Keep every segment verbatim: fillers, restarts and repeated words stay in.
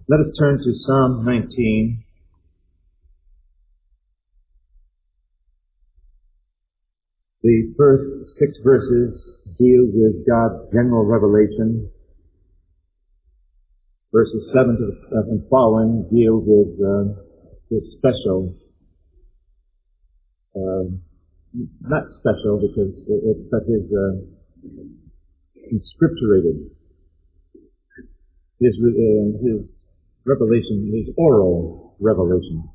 Let us turn to Psalm nineteen. The first six verses deal with God's general revelation. Verses seven to, uh, and following deal with uh, His special, uh, not special because it, it but His uh, inscripturated, His uh, His revelation, His oral revelation.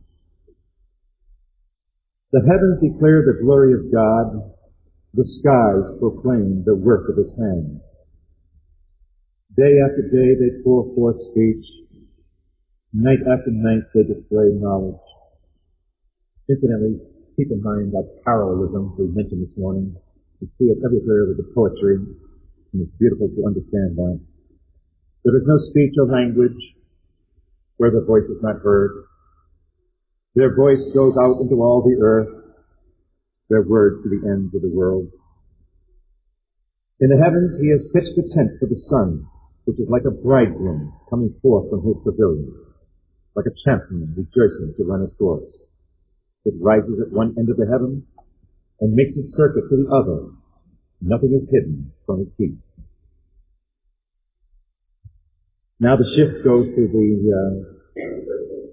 The heavens declare the glory of God. The skies proclaim the work of His hands. Day after day they pour forth speech. Night after night they display knowledge. Incidentally, keep in mind that parallelism we mentioned this morning. You see it everywhere with the poetry, and it's beautiful to understand that. There is no speech or language where the voice is not heard. Their voice goes out into all the earth, their words to the ends of the world. In the heavens He has pitched a tent for the sun, which is like a bridegroom coming forth from his pavilion, like a champion rejoicing to run his course. It rises at one end of the heavens and makes a circuit to the other. Nothing is hidden from its heat. Now the shift goes to the uh,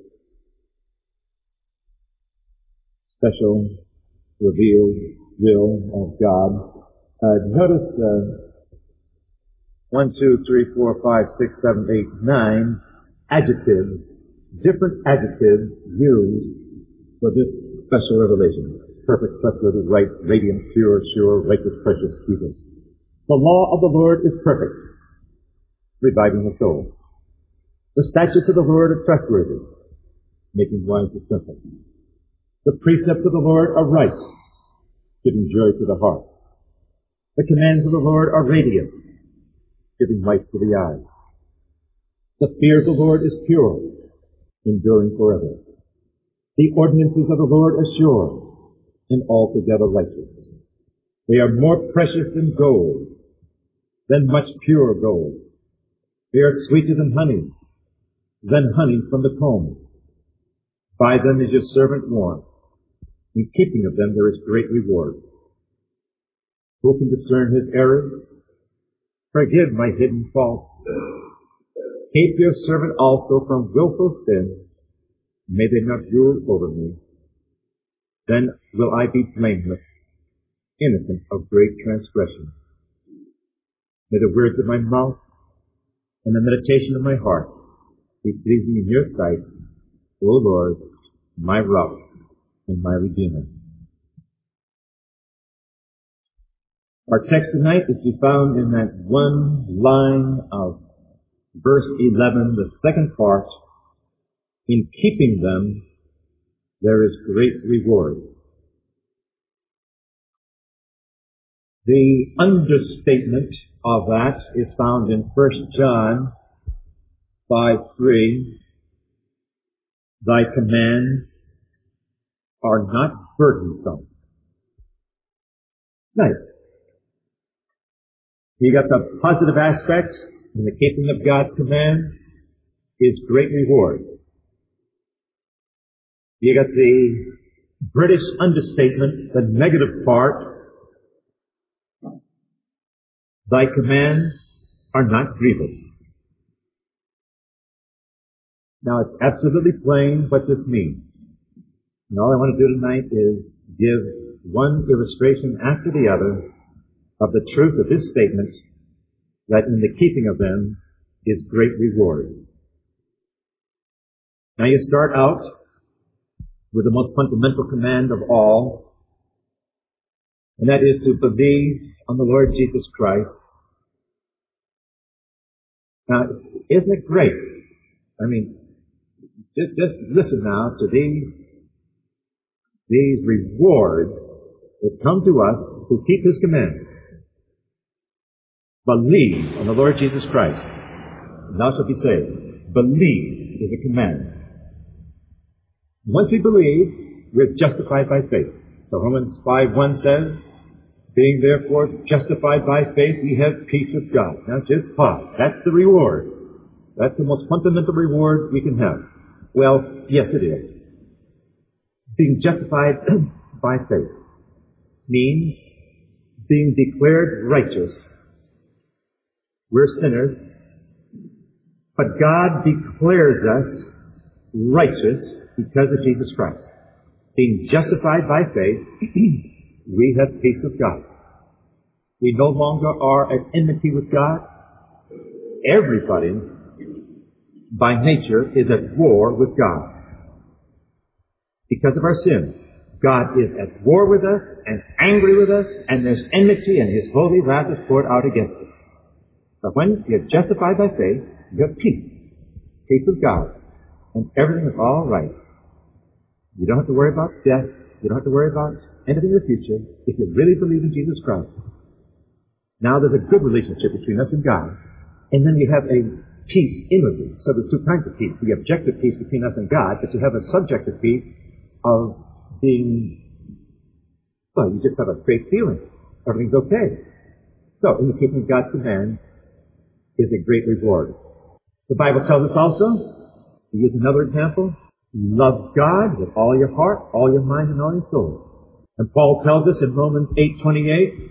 special revealed will of God. Uh, notice uh, one, two, three, four, five, six, seven, eight, nine adjectives, different adjectives used for this special revelation. Perfect, trustworthy, right, radiant, pure, sure, righteous, precious, evil. The law of the Lord is perfect, reviving the soul. The statutes of the Lord are trustworthy, making wise the simple. The precepts of the Lord are right, giving joy to the heart. The commands of the Lord are radiant, giving light to the eyes. The fear of the Lord is pure, enduring forever. The ordinances of the Lord are sure, and altogether righteous. They are more precious than gold, than much pure gold. They are sweeter than honey, than honey from the comb. By them is your servant warned. In keeping of them there is great reward. Who can discern his errors? Forgive my hidden faults. Keep your servant also from willful sins. May they not rule over me. Then will I be blameless, innocent of great transgression. May the words of my mouth and the meditation of my heart be pleasing in your sight, O Lord, my rock and my Redeemer. Our text tonight is to be found in that one line of verse eleven, the second part. In keeping them, there is great reward. The understatement of that is found in First John five three. Thy commands are not burdensome. Nice. You got the positive aspect in the keeping of God's commands is great reward. You got the British understatement, the negative part. Thy commands are not grievous. Now it's absolutely plain what this means. And all I want to do tonight is give one illustration after the other of the truth of this statement, that in the keeping of them is great reward. Now you start out with the most fundamental command of all, and that is to believe on the Lord Jesus Christ. Now, isn't it great? I mean, just, just listen now to these, these rewards that come to us who keep His commandments. Believe on the Lord Jesus Christ, and thou shalt be saved. Believe is a command. Once we believe, we're justified by faith. So Romans five one says, being therefore justified by faith, we have peace with God. Now just pause. That's the reward. That's the most fundamental reward we can have. Well, yes, it is. Being justified by faith means being declared righteous. We're sinners, but God declares us righteous because of Jesus Christ. Being justified by faith, we have peace with God. We no longer are at enmity with God. Everybody, by nature, is at war with God. Because of our sins, God is at war with us and angry with us, and there's enmity, and His holy wrath is poured out against us. But when you're justified by faith, you have peace. Peace with God. And everything is all right. You don't have to worry about death. You don't have to worry about anything in the future if you really believe in Jesus Christ. Now there's a good relationship between us and God. And then you have a peace inwardly. So there's two kinds of peace. The objective peace between us and God, but you have a subjective peace of being, well, you just have a great feeling. Everything's okay. So, in the keeping of God's command is a great reward. The Bible tells us also, to use another example, love God with all your heart, all your mind, and all your soul. And Paul tells us in Romans eight twenty-eight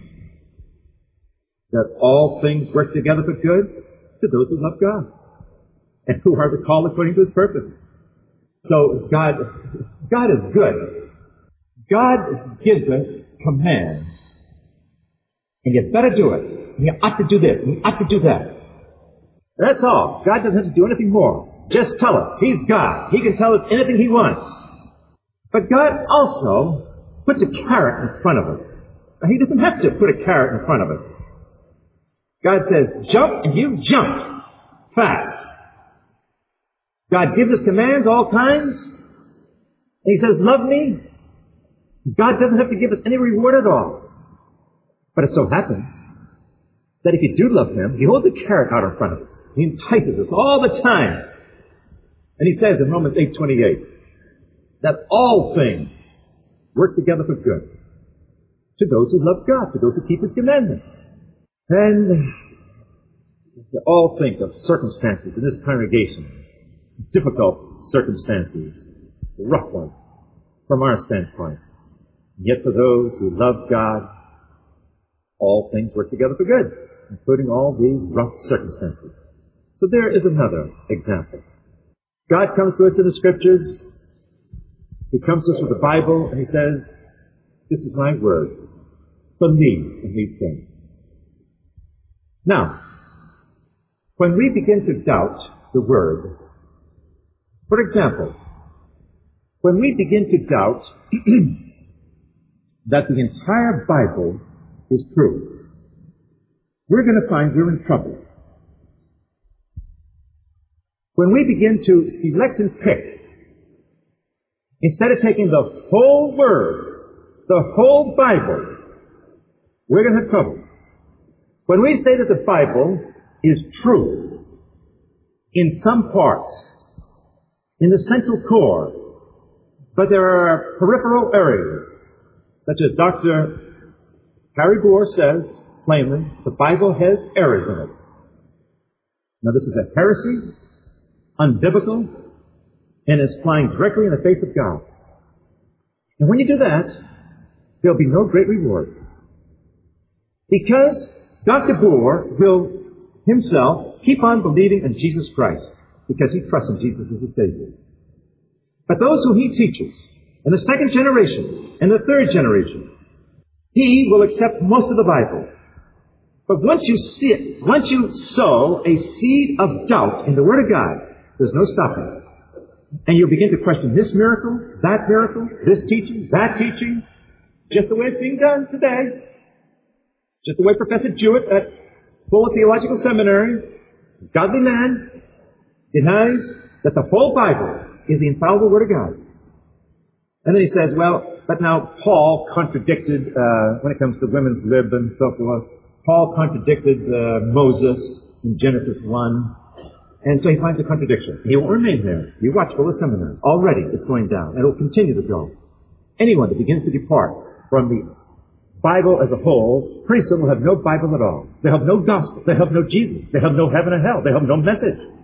that all things work together for good to those who love God and who are called according to His purpose. So God, God is good. God gives us commands. And you better do it. And you ought to do this. And you ought to do that. That's all. God doesn't have to do anything more. Just tell us. He's God. He can tell us anything He wants. But God also puts a carrot in front of us. Now, He doesn't have to put a carrot in front of us. God says, jump, and you jump fast. God gives us commands, all kinds. And He says, love me. God doesn't have to give us any reward at all. But it so happens that if you do love Him, He holds a carrot out in front of us. He entices us all the time. And He says in Romans eight twenty-eight that all things work together for good to those who love God, to those who keep His commandments. And you all think of circumstances in this congregation, difficult circumstances, rough ones from our standpoint. Yet for those who love God, all things work together for good, including all these rough circumstances. So there is another example. God comes to us in the Scriptures. He comes to us with the Bible, and He says, this is my word. Believe in these things. Now, when we begin to doubt the Word, for example, when we begin to doubt that the entire Bible is true, we're going to find we're in trouble. When we begin to select and pick, instead of taking the whole Word, the whole Bible, we're going to have trouble. When we say that the Bible is true in some parts, in the central core, but there are peripheral areas, such as Doctor Harry Bohr says plainly, the Bible has errors in it. Now this is a heresy, unbiblical, and is flying directly in the face of God. And when you do that, there'll be no great reward. Because Doctor Bohr will himself keep on believing in Jesus Christ, because he trusts in Jesus as a Savior. But those who he teaches, in the second generation, and the third generation, he will accept most of the Bible. But once you see it, once you sow a seed of doubt in the Word of God, there's no stopping it. And you'll begin to question this miracle, that miracle, this teaching, that teaching, just the way it's being done today. Just the way Professor Jewett at Fuller Theological Seminary, godly man, denies that the whole Bible is the infallible Word of God. And then he says, well, but now Paul contradicted, uh, when it comes to women's lib and so forth, Paul contradicted uh, Moses in Genesis one. And so he finds a contradiction. He won't remain there. You watch Fuller Seminary. Already it's going down. And it will continue to go. Anyone that begins to depart from the Bible as a whole, pretty soon will have no Bible at all. They'll have no gospel. They'll have no Jesus. They'll have no heaven and hell. They'll have no message.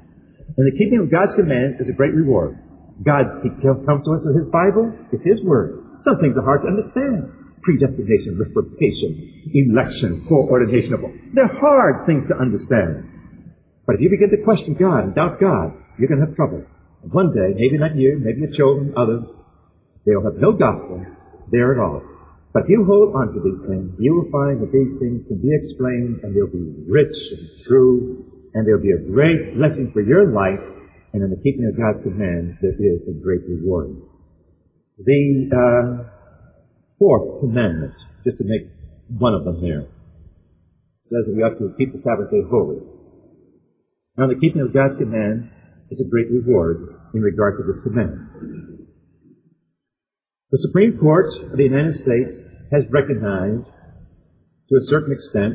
And the keeping of God's commands is a great reward. God comes to us with His Bible. It's His Word. Some things are hard to understand. Predestination, reformation, election, foreordination of all. They're hard things to understand. But if you begin to question God and doubt God, you're going to have trouble. And one day, maybe not you, maybe your children, others, they'll have no gospel there at all. But if you hold on to these things, you will find that these things can be explained, and they'll be rich and true, and they'll be a great blessing for your life. And in the keeping of God's commands, there is a great reward. The uh, fourth commandment, just to make one of them there, says that we ought to keep the Sabbath day holy. Now, the keeping of God's commands is a great reward in regard to this command. The Supreme Court of the United States has recognized, to a certain extent,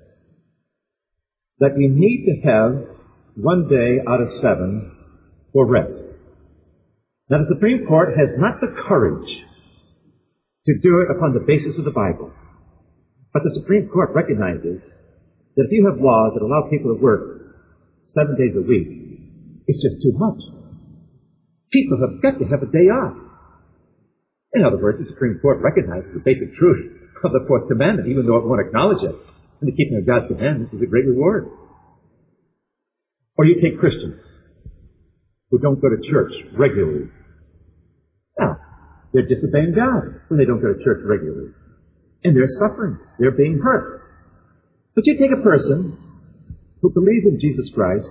that we need to have one day out of seven for rest. Now, the Supreme Court has not the courage to do it upon the basis of the Bible. But the Supreme Court recognizes that if you have laws that allow people to work seven days a week, it's just too much. People have got to have a day off. In other words, the Supreme Court recognizes the basic truth of the fourth commandment, even though it won't acknowledge it. And the keeping of God's commandments is a great reward. Or you take Christians who don't go to church regularly. Now, they're disobeying God when they don't go to church regularly. And they're suffering. They're being hurt. But you take a person who believes in Jesus Christ,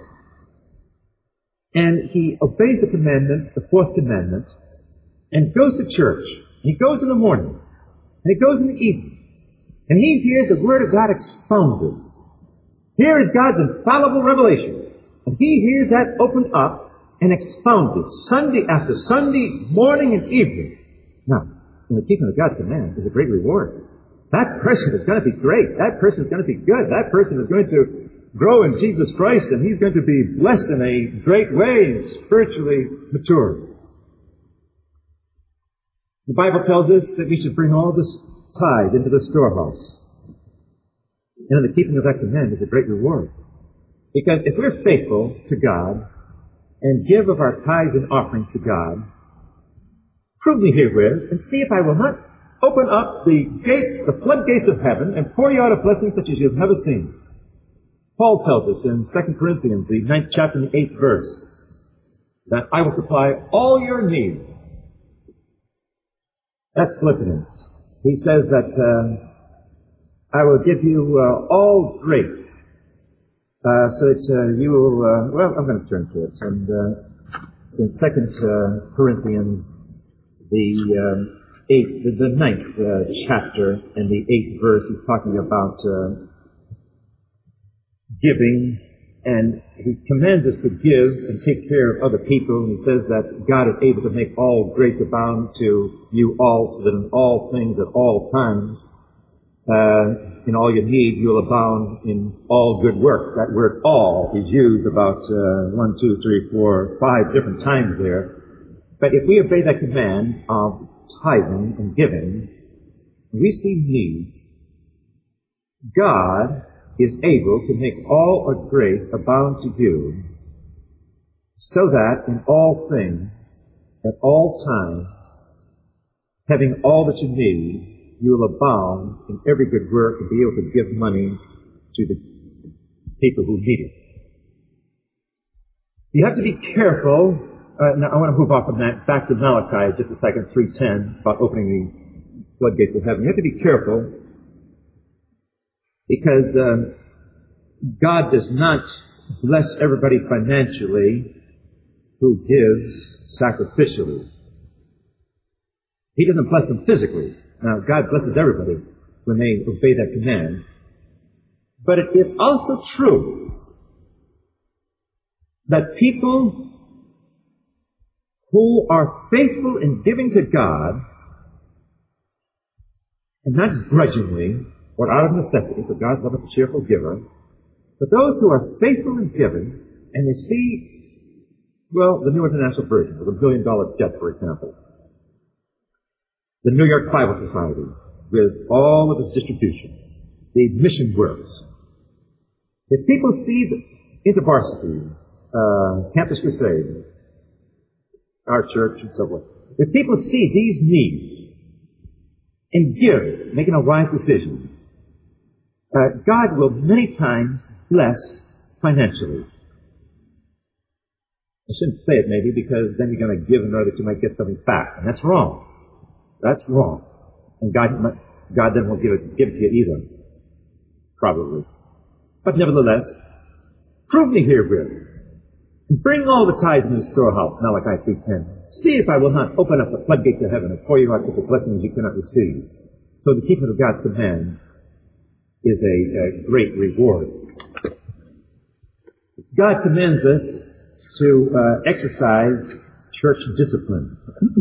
and he obeys the commandment, the fourth commandment, and goes to church. He goes in the morning, and he goes in the evening, and he hears the Word of God expounded. Here is God's infallible revelation, and he hears that opened up and expounded Sunday after Sunday, morning and evening. Now, in the keeping of God's command is a great reward. That person is going to be great. That person is going to be good. That person is going to grow in Jesus Christ, and he's going to be blessed in a great way and spiritually mature. The Bible tells us that we should bring all this tithe into the storehouse. And in the keeping of that command is a great reward. Because if we're faithful to God and give of our tithes and offerings to God, prove me herewith and see if I will not open up the gates, the floodgates of heaven, and pour you out a blessing such as you've never seen. Paul tells us in Second Corinthians, the ninth chapter and the eighth verse, that I will supply all your needs. That's Philippians. He says that uh, I will give you uh, all grace, uh, so that uh, you will. Uh, well, I'm going to turn to it. And uh, it's in Second uh, Corinthians, the um, eighth, the, the ninth uh, chapter and the eighth verse. He's talking about Uh, giving, and he commands us to give and take care of other people. And he says that God is able to make all grace abound to you all, so that in all things at all times, uh, in all you need, you'll abound in all good works. That word all is used about uh, one, two, three, four, five different times there. But if we obey that command of tithing and giving, we see needs. God is able to make all of grace abound to you, so that in all things, at all times, having all that you need, you will abound in every good work and be able to give money to the people who need it. You have to be careful. Uh, now, I want to move off of that back to Malachi just a second, three ten, about opening the floodgates of heaven. You have to be careful, because um, God does not bless everybody financially who gives sacrificially. He doesn't bless them physically. Now, God blesses everybody when they obey that command. But it is also true that people who are faithful in giving to God, and not grudgingly, or out of necessity, for God loveth a cheerful giver. But those who are faithful in giving, and they see, well, the New International Version, with a billion dollar debt, for example. The New York Bible Society, with all of its distribution. The mission works. If people see the InterVarsity uh, Campus Crusade, our church, and so forth. If people see these needs and give, making a wise decision, uh, God will many times bless financially. I shouldn't say it maybe because then you're going to give in order that you might get something back. And that's wrong. That's wrong. And God, God then won't give it, give it to you either. Probably. But nevertheless, prove me herewith. Bring all the tithes in the storehouse, Malachi three ten. See if I will not open up the floodgates of heaven and pour you out such a blessing as you cannot receive. So the keeping of God's commands is a, a great reward. God commands us to uh, exercise church discipline.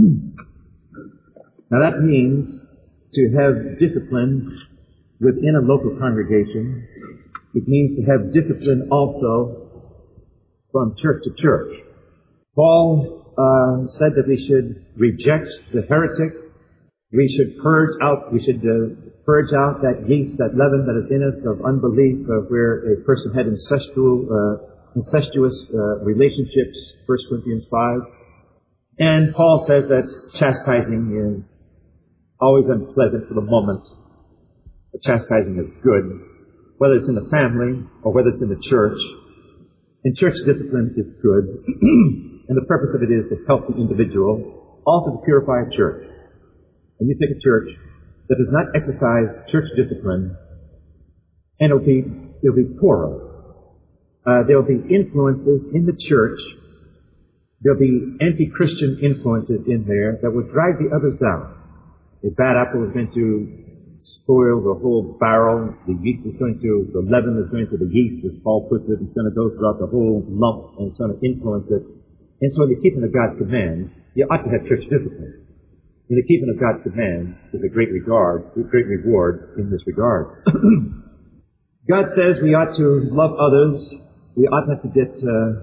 Now that means to have discipline within a local congregation. It means to have discipline also from church to church. Paul uh, said that we should reject the heretic. We should purge out, we should uh, purge out that yeast, that leaven that is in us of unbelief, uh, where a person had incestual, uh, incestuous uh, relationships, First Corinthians five. And Paul says that chastising is always unpleasant for the moment. But chastising is good, whether it's in the family or whether it's in the church. And church discipline is good. And the purpose of it is to help the individual, also to purify a church. And you take a church that does not exercise church discipline, and it'll be, it'll be poorer. Uh, there'll be influences in the church. There'll be anti-Christian influences in there that will drive the others down. A bad apple is going to spoil the whole barrel. The yeast is going to, the leaven is going to the yeast, as Paul puts it. It's going to go throughout the whole lump, and it's going to influence it. And so in the keeping of God's commands, you ought to have church discipline. In the keeping of God's commands is a great regard, a great reward in this regard. God says we ought to love others. We ought not to get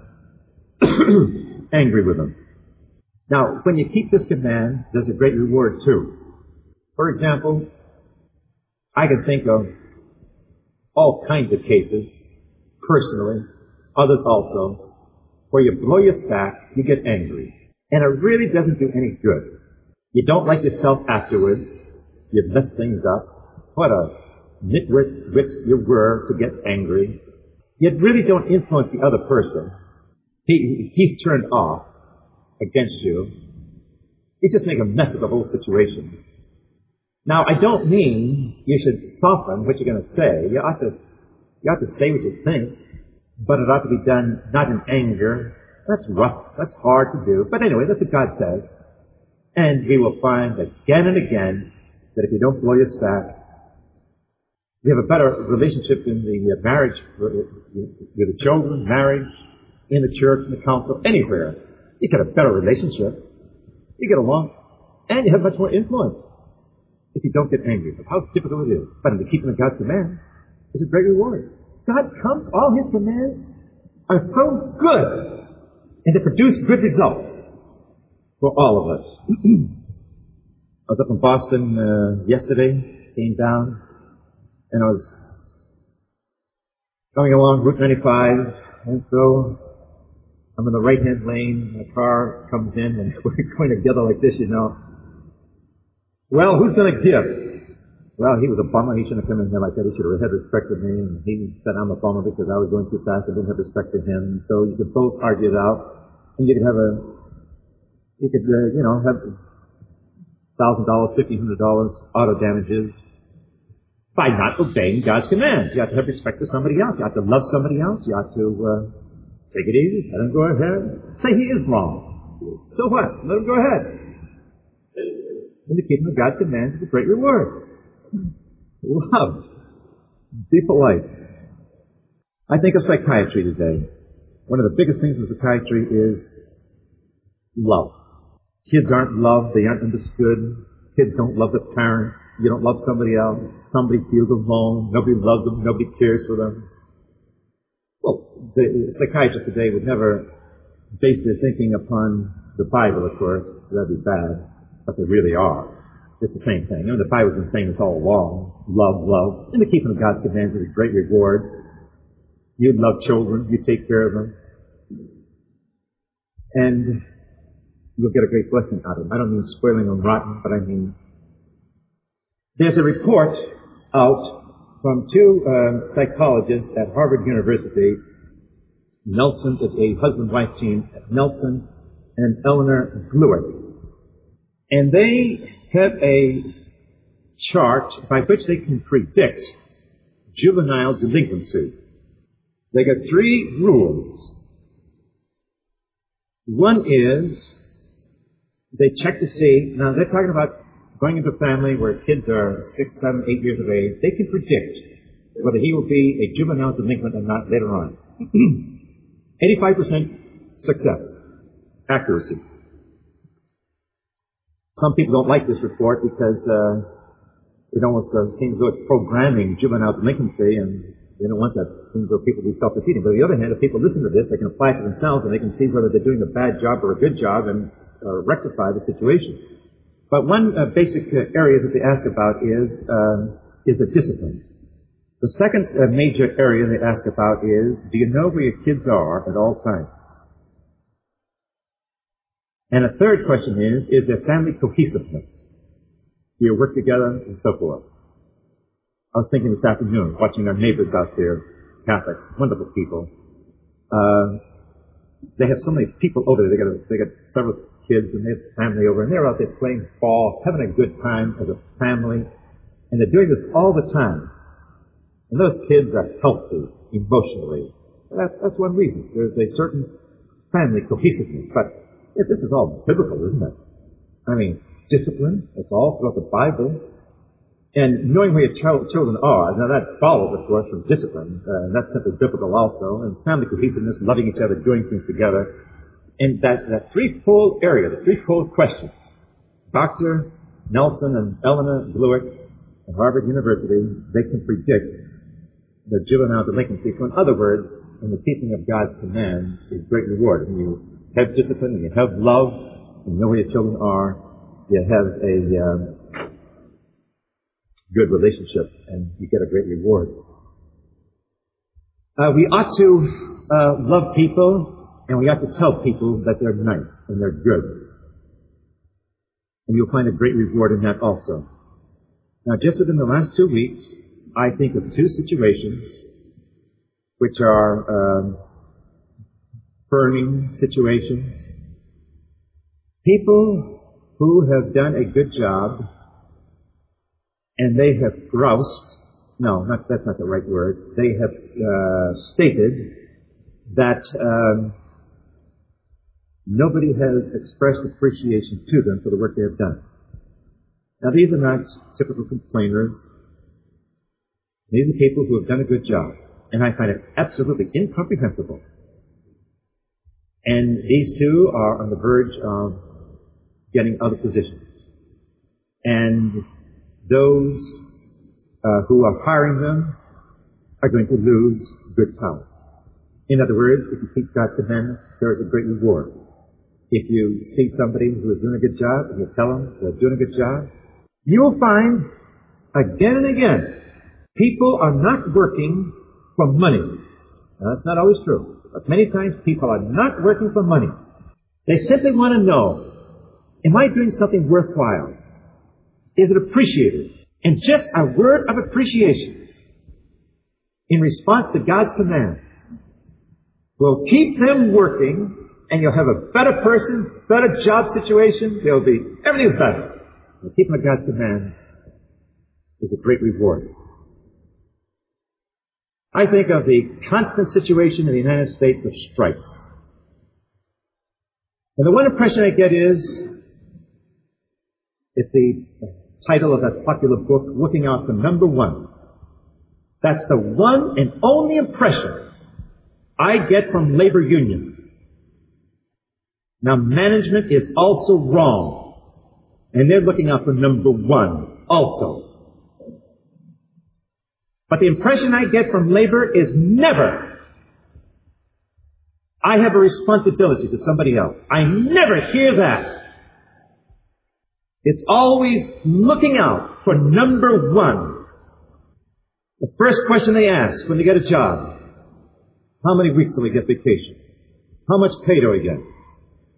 uh, angry with them. Now, when you keep this command, there's a great reward too. For example, I can think of all kinds of cases, personally, others also, where you blow your stack, you get angry. And it really doesn't do any good. You don't like yourself afterwards. You mess things up. What a nitwit wit you were to get angry. You really don't influence the other person. He, he's turned off against you. You just make a mess of the whole situation. Now, I don't mean you should soften what you're going to say. You ought to, you ought to say what you think, but it ought to be done not in anger. That's rough. That's hard to do. But anyway, that's what God says. And we will find again and again that if you don't blow your stack, you have a better relationship in the marriage, with the children, marriage, in the church, in the council, anywhere. You get a better relationship. You get along. And you have much more influence if you don't get angry. How difficult it is. But in the keeping of God's commands, it's a great reward. God comes, all His commands are so good, and they produce good results for all of us. I was up in Boston uh, yesterday, came down, and I was going along Route ninety-five, and so I'm in the right-hand lane, and a car comes in, and we're going together like this, you know. Well, who's going to give? Well, he was a bummer. He shouldn't have come in here like that. He should have had respect for me, and he said I'm a bummer because I was going too fast. I didn't have respect for him. And so you could both argue it out, and you could have a, you could, uh, you know, have one thousand dollars, fifteen hundred dollars auto damages by not obeying God's commands. You have to have respect for somebody else. You have to love somebody else. You have to uh, take it easy. Let him go ahead. Say he is wrong. So what? Let him go ahead. In the keeping of God's commands is a great reward. Love. Be polite. I think of psychiatry today. One of the biggest things in psychiatry is love. Kids aren't loved. They aren't understood. Kids don't love their parents. You don't love somebody else. Somebody feels alone. Nobody loves them. Nobody cares for them. Well, the psychiatrists today would never base their thinking upon the Bible, of course. That'd be bad. But they really are. It's the same thing. You know, the Bible's been saying this all along. Love, love. And the keeping of God's commands is a great reward. You love children. You take care of them. And you'll get a great blessing out of it. I don't mean spoiling or rotten, but I mean, there's a report out from two uh, psychologists at Harvard University. Nelson is a husband-wife team, Nelson and Eleanor Glueck. And they have a chart by which they can predict juvenile delinquency. They got three rules. One is they check to see, now they're talking about going into a family where kids are six, seven, eight years of age. They can predict whether he will be a juvenile delinquent or not later on. eighty-five percent success, accuracy. Some people don't like this report because uh, it almost uh, seems as though it's programming juvenile delinquency, and they don't want that. It seems as though people be self-defeating. But on the other hand, if people listen to this, they can apply it to themselves, and they can see whether they're doing a bad job or a good job and uh, rectify the situation. But one uh, basic uh, area that they ask about is um, is the discipline. The second uh, major area they ask about is, do you know where your kids are at all times? And a third question is, is there family cohesiveness? Do you work together? And so forth. I was thinking this afternoon, watching our neighbors out there, Catholics, wonderful people. Uh, they have so many people over there. They got, a, they got several kids and they have family over, and they're out there playing ball, having a good time as a family. And they're doing this all the time. And those kids are healthy emotionally. That, that's one reason. There's a certain family cohesiveness. But this is all biblical, isn't it? I mean, discipline, it's all throughout the Bible. And knowing where your child, children are, now that follows, of course, from discipline. Uh, and that's simply biblical also. And family cohesiveness, loving each other, doing things together. And that, that threefold area, the threefold questions. Doctor Nelson and Eleanor Glueck at Harvard University, they can predict the juvenile delinquency. So in other words, in the keeping of God's commands is great reward. When you have discipline, and you have love, and you know where your children are, you have a um, good relationship, and you get a great reward. Uh, we ought to uh, love people, and we ought to tell people that they're nice and they're good. And you'll find a great reward in that also. Now, just within the last two weeks, I think of two situations which are um, burning situations. People who have done a good job and they have groused, no, not, that's not the right word, they have uh, stated that um, nobody has expressed appreciation to them for the work they have done. Now, these are not typical complainers. These are people who have done a good job. And I find it absolutely incomprehensible. And these two are on the verge of getting other positions. And those uh, who are hiring them are going to lose good talent. In other words, if you keep God's commandments, there is a great reward. If you see somebody who is doing a good job and you tell them they're doing a good job, you will find again and again, people are not working for money. Now, that's not always true. But many times people are not working for money. They simply want to know, am I doing something worthwhile? Is it appreciated? And just a word of appreciation in response to God's commands will keep them working, and you'll have a better person, better job situation. There'll be, everything's better. The keeping of God's commands is a great reward. I think of the constant situation in the United States of strikes. And the one impression I get is, it's the title of that popular book, Looking Out for Number One. That's the one and only impression I get from labor unions. Now, management is also wrong. And they're looking out for number one also. But the impression I get from labor is never, I have a responsibility to somebody else. I never hear that. It's always looking out for number one. The first question they ask when they get a job, how many weeks do we get vacation? How much pay do we get?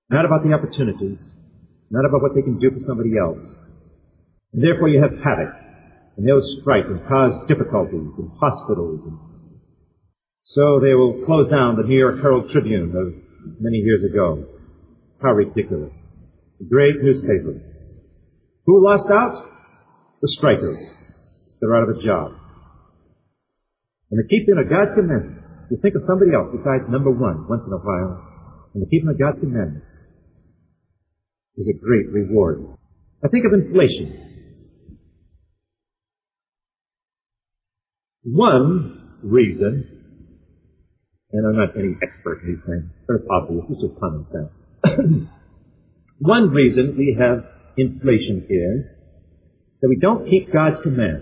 not about the opportunities, not about what they can do for somebody else. And therefore you have havoc, and they'll strike and cause difficulties in hospitals. And so they will close down the New York Herald Tribune of many years ago. How ridiculous. A great newspaper. Who lost out? The strikers. They're out of a job. And the keeping of God's commandments. You think of somebody else besides number one once in a while. And the keeping of God's commandments is a great reward. I think of inflation. One reason, and I'm not any expert in these things, but it's obvious, it's just common sense. One reason we have inflation is that we don't keep God's commands.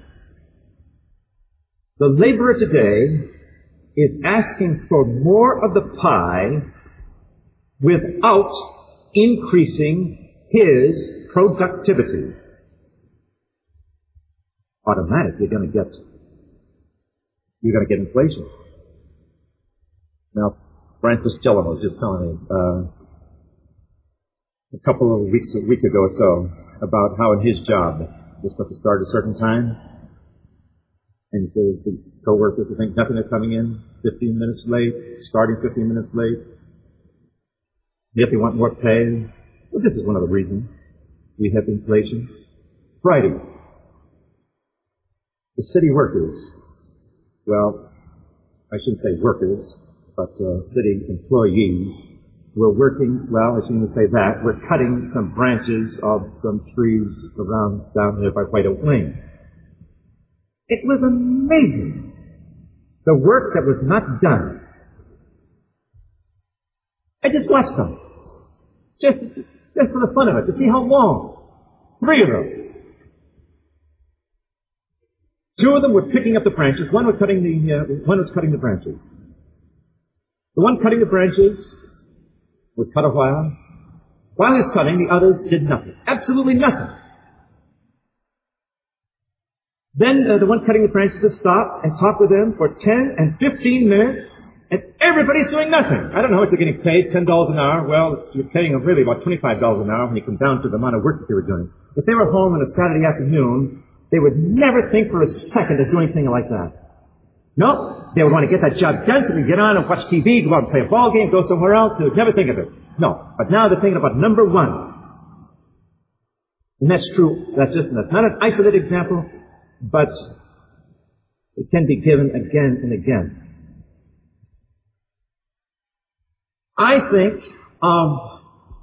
The laborer today is asking for more of the pie without increasing his productivity. Automatically you're going to get, you're going to get inflation. Now, Francis Gillum was just telling me uh, a couple of weeks, a week ago or so, about how in his job they're supposed to start at a certain time. And he says the co-workers will think nothing is coming in fifteen minutes late, starting fifteen minutes late. Yet they want more pay. Well, this is one of the reasons we have inflation. Friday, the city workers, well, I shouldn't say workers, but uh, city employees were working, well, I shouldn't even say that, we're cutting some branches of some trees around down here by White Oak Lane. It was amazing, the work that was not done. I just watched them, just, just for the fun of it, to see how long. Three of them. Two of them were picking up the branches. One was cutting the uh, one was cutting the branches. The one cutting the branches would cut a while. While he was cutting, the others did nothing. Absolutely nothing. Then uh, the one cutting the branches would stop and talk with them for ten and fifteen minutes, and everybody's doing nothing. I don't know if they're getting paid ten dollars an hour. Well, it's, you're paying them really about twenty-five dollars an hour when you come down to the amount of work that they were doing. If they were home on a Saturday afternoon, they would never think for a second of doing anything like that. No, they would want to get that job done so they could get on and watch T V, go out and play a ball game, go somewhere else. They would never think of it. No, but now they're thinking about number one. And that's true. That's just that's not an isolated example, but it can be given again and again. I think of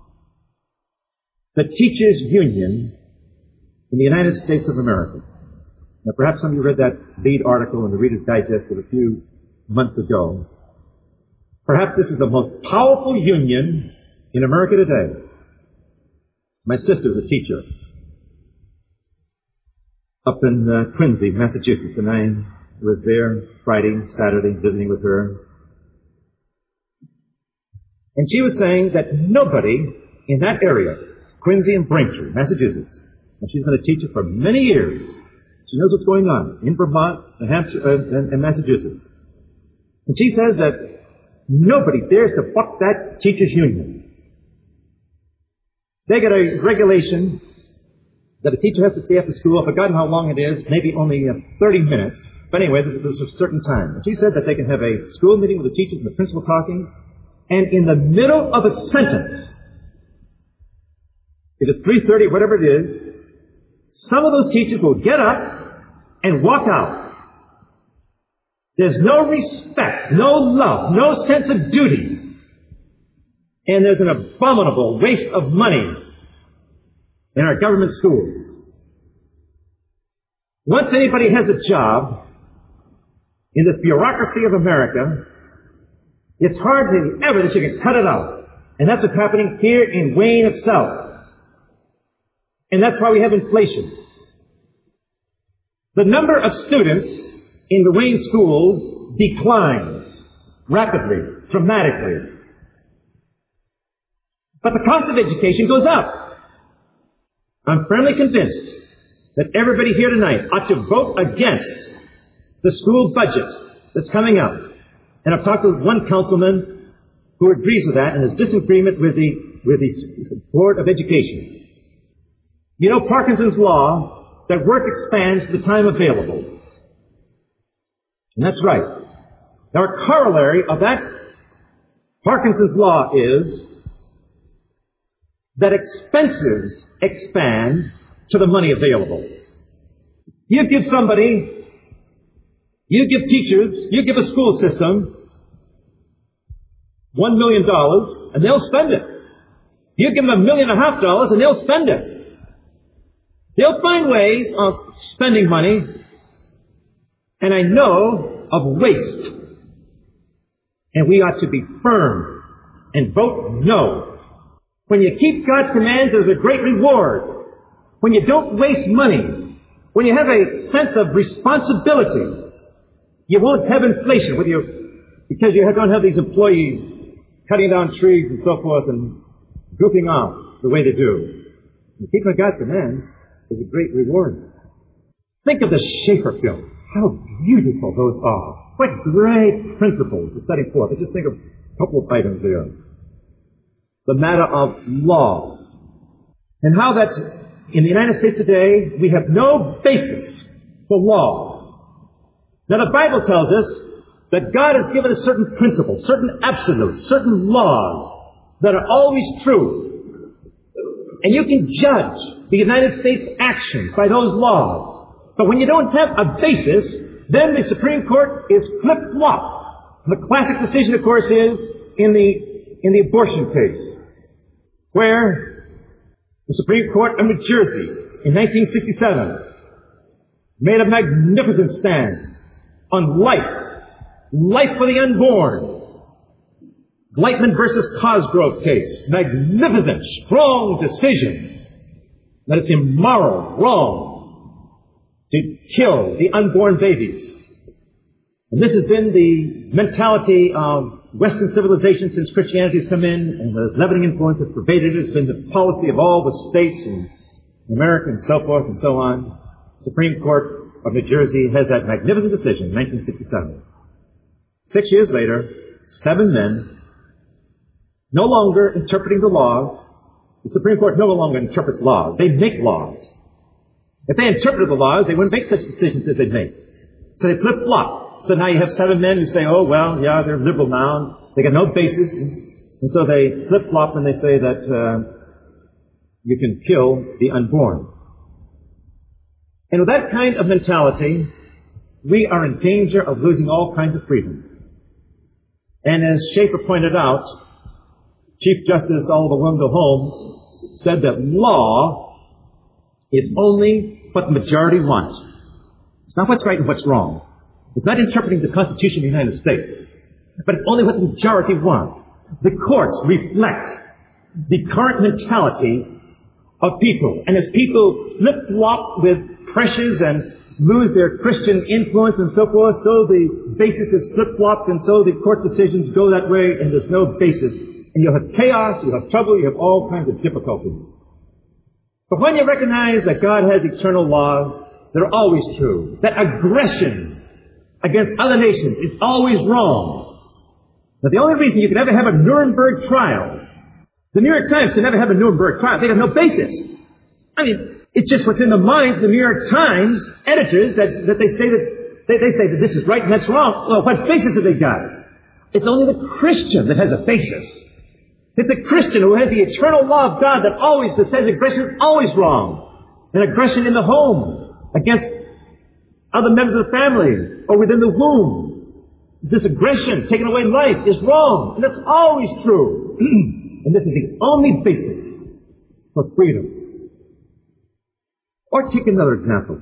the Teachers Union in the United States of America. Now, perhaps some of you read that lead article in the Reader's Digest of a few months ago. Perhaps this is the most powerful union in America today. My sister is a teacher up in uh, Quincy, Massachusetts, and I was there Friday, Saturday, visiting with her. And she was saying that nobody in that area, Quincy and Braintree, Massachusetts, and she's been a teacher for many years. She knows what's going on in Vermont, New Hampshire, uh, and, and Massachusetts. And she says that nobody dares to buck that teachers' union. They got a regulation that a teacher has to stay after school. I've forgotten how long it is, maybe only uh, thirty minutes. But anyway, there's, there's a certain time. And she said that they can have a school meeting with the teachers and the principal talking, and in the middle of a sentence, if it's three thirty, whatever it is, some of those teachers will get up and walk out. There's no respect, no love, no sense of duty. And there's an abominable waste of money in our government schools. Once anybody has a job in this bureaucracy of America, it's hardly ever that you can cut it out. And that's what's happening here in Wayne itself. And that's why we have inflation. The number of students in the Wayne schools declines rapidly, dramatically. But the cost of education goes up. I'm firmly convinced that everybody here tonight ought to vote against the school budget that's coming up. And I've talked with one councilman who agrees with that and is disagreement with the with the Board of Education. You know Parkinson's law, that work expands the time available. And that's right. Now, a corollary of that Parkinson's law is that expenses expand to the money available. You give somebody, you give teachers, you give a school system one million dollars, and they'll spend it. You give them a million and a half dollars, and they'll spend it. They'll find ways of spending money, and I know of waste. And we ought to be firm and vote no. When you keep God's commands, there's a great reward. When you don't waste money, when you have a sense of responsibility, you won't have inflation with you because you don't have these employees cutting down trees and so forth and goofing off the way they do. And keeping God's commands is a great reward. Think of the Schaeffer film. How beautiful those are. What great principles it's setting forth. I just think of a couple of items there. The matter of law. And how that's, in the United States today, we have no basis for law. Now the Bible tells us that God has given us certain principles, certain absolutes, certain laws that are always true. And you can judge the United States actions by those laws. But when you don't have a basis, then the Supreme Court is flip-flop. The classic decision, of course, is in the in the abortion case, where the Supreme Court of New Jersey in nineteen sixty-seven made a magnificent stand on life, life for the unborn. Gleitman versus Cosgrove case, magnificent, strong decision that it's immoral, wrong to kill the unborn babies. And this has been the mentality of Western civilization since Christianity has come in, and the leavening influence has pervaded it. It's been the policy of all the states in America and so forth and so on. Supreme Court of New Jersey has that magnificent decision in nineteen sixty-seven. Six years later, seven men, no longer interpreting the laws. The Supreme Court no longer interprets laws. They make laws. If they interpreted the laws, they wouldn't make such decisions as they make. So they flip-flop. So now you have seven men who say, oh, well, yeah, they're liberal now. They got no basis. And so they flip-flop and they say that uh, you can kill the unborn. And with that kind of mentality, we are in danger of losing all kinds of freedom. And as Schaeffer pointed out, Chief Justice Oliver Wendell Holmes said that law is only what the majority wants. It's not what's right and what's wrong. It's not interpreting the Constitution of the United States, but it's only what the majority want. The courts reflect the current mentality of people. And as people flip-flop with pressures and lose their Christian influence and so forth, so the basis is flip-flopped, and so the court decisions go that way, and there's no basis. And you'll have chaos, you'll have trouble, you have all kinds of difficulties. But when you recognize that God has eternal laws that are always true, that aggression against other nations is always wrong. Now, the only reason you can ever have a Nuremberg trials, the New York Times can never have a Nuremberg trial. They have no basis. I mean, it's just what's in the minds of the New York Times editors that, that they say that they, they say that this is right and that's wrong. Well, what basis have they got? It's only the Christian that has a basis. It's a Christian who has the eternal law of God that always, that says aggression is always wrong. And aggression in the home, against other members of the family, or within the womb. This aggression, taking away life, is wrong. And that's always true. And this is the only basis for freedom. Or take another example.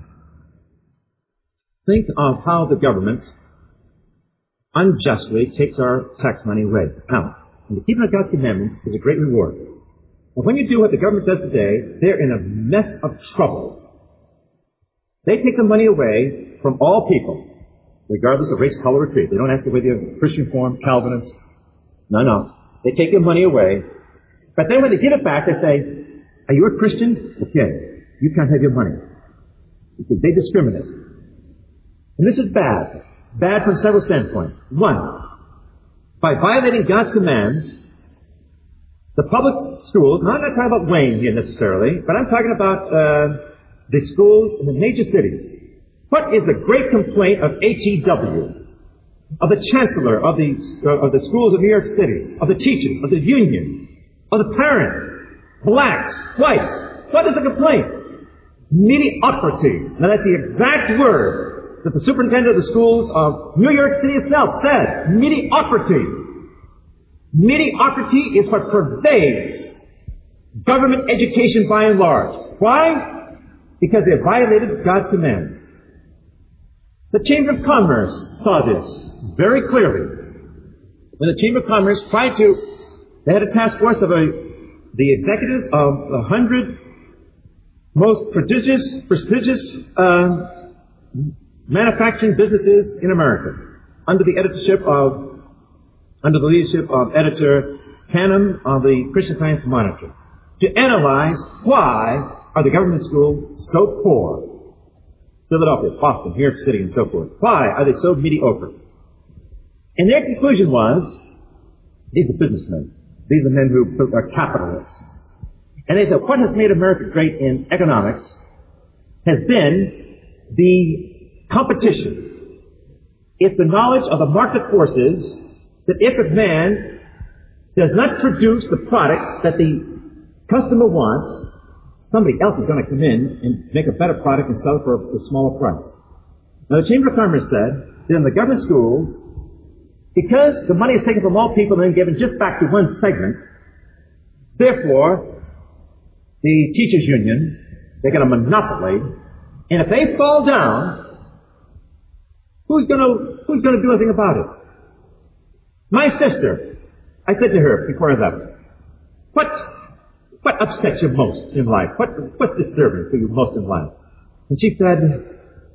Think of how the government unjustly takes our tax money away. Now, and the keeping of God's commandments is a great reward. But when you do what the government does today, they're in a mess of trouble. They take the money away from all people, regardless of race, color, or creed. They don't ask you whether you're Christian Reform, Calvinist. No, no. They take your money away. But then when they give it back, they say, are you a Christian? Okay. You can't have your money. You see, they discriminate. And this is bad. Bad from several standpoints. One, by violating God's commands, The public schools, now I'm not talking about Wayne here necessarily, but I'm talking about uh, the schools in the major cities. What is the great complaint of H E W, of the chancellor of the, uh, of the schools of New York City, of the teachers, of the union, of the parents, blacks, whites? What is the complaint? Mediocrity. Now that's the exact word that the superintendent of the schools of New York City itself said. Mediocrity. Mediocrity is what pervades government education by and large. Why? Because they violated God's command. The Chamber of Commerce saw this very clearly. When the Chamber of Commerce tried to, they had a task force of a, the executives of a hundred most prodigious, prestigious uh, manufacturing businesses in America, under the editorship of under the leadership of editor Canham of the Christian Science Monitor, to analyze why are the government schools so poor. Philadelphia, Boston, New York City, and so forth. Why are they so mediocre? And their conclusion was, these are businessmen. These are men who are capitalists. And they said, what has made America great in economics has been the competition. It's the knowledge of the market forces that if a man does not produce the product that the customer wants, somebody else is going to come in and make a better product and sell it for a smaller price. Now the Chamber of Commerce said that in the government schools, because the money is taken from all people and then given just back to one segment, therefore, the teachers' unions, they get a monopoly, and if they fall down, who's going to who's going to do anything about it? My sister, I said to her before I left, what, what upsets you most in life? What, what's disturbing for you most in life? And she said,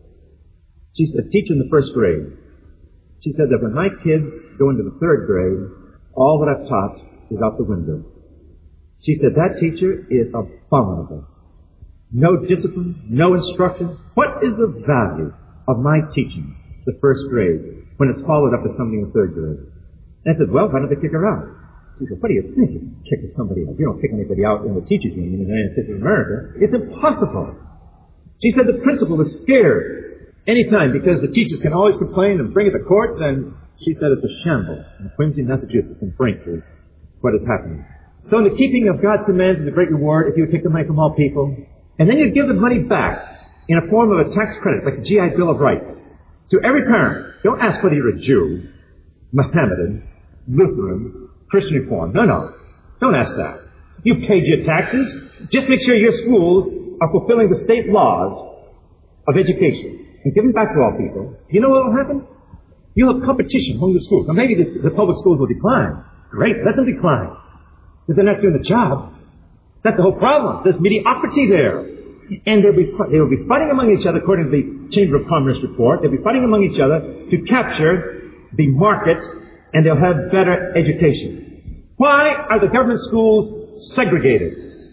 she's a teacher in the first grade. She said that when my kids go into the third grade, all that I've taught is out the window. She said that teacher is abominable. No discipline, no instruction. What is the value of my teaching the first grade when it's followed up with something in the third grade? And I said, well, why don't they kick her out? She said, what do you think? You kick somebody out. You don't kick anybody out in the teachers' union in the United States of America. It's impossible. She said the principal was scared anytime because the teachers can always complain and bring it to courts, and she said it's a shambles in Quincy, Massachusetts, and Braintree, what is happening. So in the keeping of God's commands is a great reward if you would take the money from all people, and then you'd give the money back in a form of a tax credit, like a G I Bill of Rights, to every parent. Don't ask whether you're a Jew, Mohammedan, Lutheran, Christian Reform. No, no. Don't ask that. You've paid your taxes. Just make sure your schools are fulfilling the state laws of education and give them back to all people. You know what will happen? You'll have competition among the schools. Now maybe the, the public schools will decline. Great, let them decline. But they're not doing the job. That's the whole problem. There's mediocrity there. And they'll be, they will be fighting among each other, according to the Chamber of Commerce report. They'll be fighting among each other to capture the market, and they'll have better education. Why are the government schools segregated?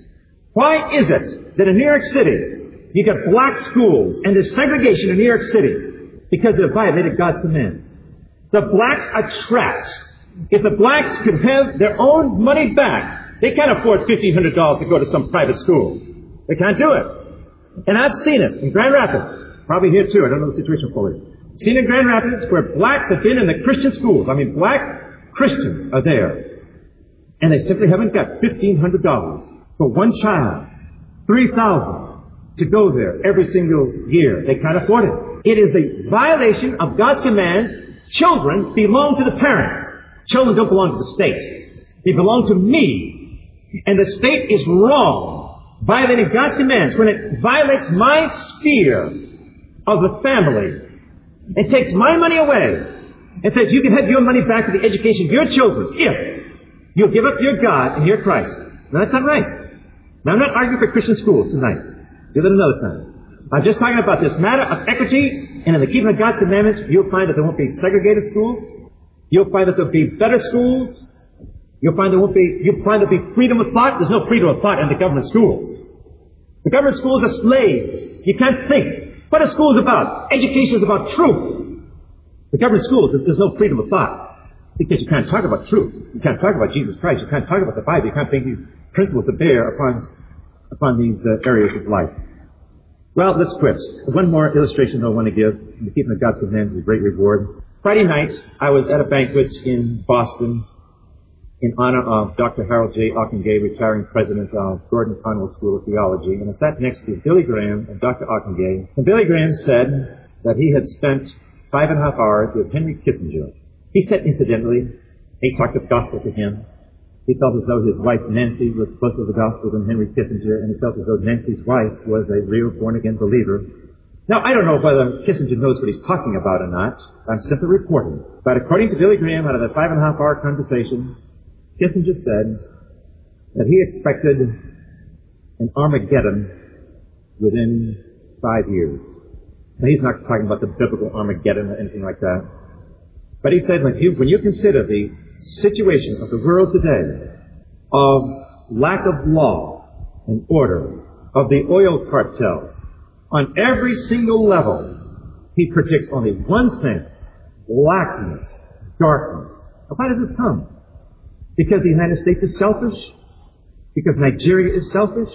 Why is it that in New York City, you got black schools and there's segregation in New York City? Because they've violated God's commands. The blacks are trapped. If the blacks could have their own money back, they can't afford fifteen hundred dollars to go to some private school. They can't do it. And I've seen it in Grand Rapids. Probably here too. I don't know the situation fully. Seen in Grand Rapids where blacks have been in the Christian schools. I mean, black Christians are there. And they simply haven't got fifteen hundred dollars for one child. three thousand dollars to go there every single year. They can't afford it. It is a violation of God's commands. Children belong to the parents. Children don't belong to the state. They belong to me. And the state is wrong, violating God's commands when it violates my sphere of the family. It takes my money away and says you can have your money back to the education of your children if you'll give up your God and your Christ. Now that's not right. Now I'm not arguing for Christian schools tonight. Do that another time. I'm just talking about this matter of equity, and in the keeping of God's commandments, you'll find that there won't be segregated schools. You'll find that there'll be better schools. You'll find there won't be, you'll find there'll be freedom of thought. There's no freedom of thought in the government schools. The government schools are slaves. You can't think. What are schools about? Education is about truth. The government schools, there's no freedom of thought. Because you can't talk about truth. You can't talk about Jesus Christ. You can't talk about the Bible. You can't bring these principles to bear upon, upon these uh, areas of life. Well, let's quit. One more illustration I want to give. The keeping of God's commandments is a great reward. Friday night, I was at a banquet in Boston in honor of Doctor Harold J. Ockenga, retiring president of Gordon Conwell School of Theology. And I sat next to Billy Graham and Doctor Ockenga. And Billy Graham said that he had spent five and a half hours with Henry Kissinger. He said, incidentally, he talked of gospel to him. He felt as though his wife Nancy was closer to the gospel than Henry Kissinger, and he felt as though Nancy's wife was a real born-again believer. Now, I don't know whether Kissinger knows what he's talking about or not. I'm simply reporting. But according to Billy Graham, out of that five and a half hour conversation, Kissinger said that he expected an Armageddon within five years. Now, he's not talking about the biblical Armageddon or anything like that. But he said, when you, when you consider the situation of the world today, of lack of law and order, of the oil cartel, on every single level, he predicts only one thing: blackness, darkness. Now, why does this come? Because the United States is selfish? Because Nigeria is selfish?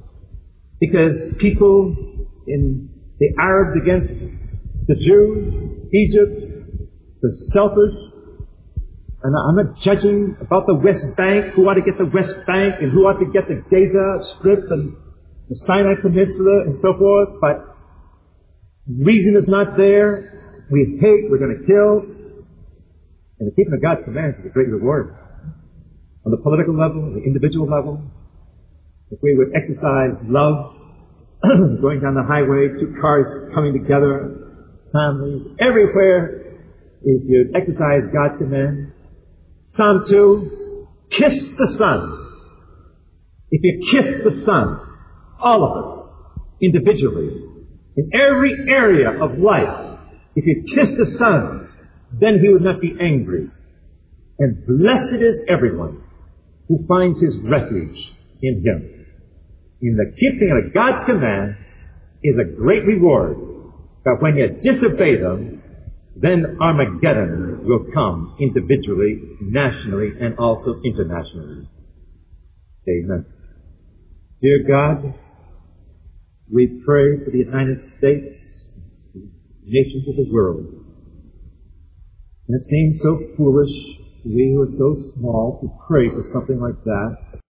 Because people in the Arabs against the Jews, Egypt, the selfish? And I'm not judging about the West Bank, who ought to get the West Bank and who ought to get the Gaza Strip and the Sinai Peninsula and so forth, but reason is not there. We hate, we're going to kill. And the keeping of God's commandments is a great reward. On the political level, on the individual level, if we would exercise love, going down the highway, two cars coming together, families, everywhere, if you exercise God's commands. Psalm two, kiss the Son. If you kiss the Son, all of us, individually, in every area of life, if you kiss the Son, then He would not be angry. And blessed is everyone who finds his refuge in Him. In the keeping of God's commands is a great reward. But when you disobey them, then Armageddon will come individually, nationally, and also internationally. Amen. Dear God, we pray for the United States, nations of the world. And it seems so foolish, we who are so small, to pray for something like that.